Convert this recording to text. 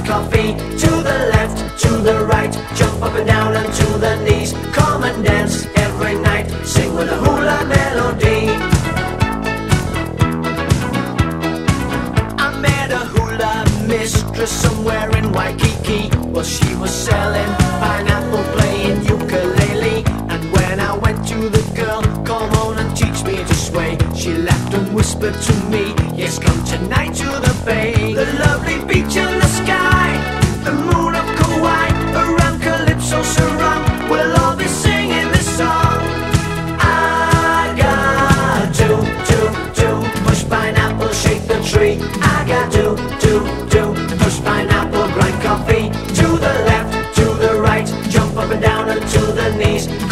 coffee. To the left, to the right, jump up and down and to the knees. Come and dance every night, sing with a hula melody. I met a hula mistress somewhere in Waikiki. Well, she was selling pineapple, playing ukulele. And when I went to the girl, come on and teach me to sway, she laughed and whispered to me, yes, come tonight to the bay. The lovely beach and the sky, the moon of Kauai, around Calypso Sarong, we'll all be singing this song. I got do, push pineapple, shake the tree. I got do, push pineapple, grind coffee. To the left, to the right, jump up and down and to the knees.